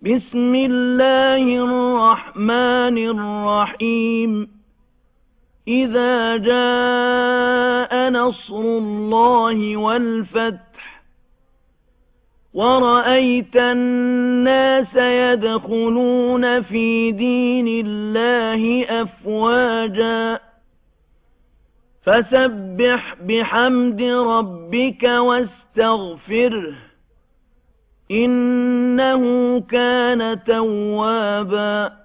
بسم الله الرحمن الرحيم إذا جاء نصر الله والفتح ورأيت الناس يدخلون في دين الله أفواجا فسبح بحمد ربك واستغفره إنه كان توابا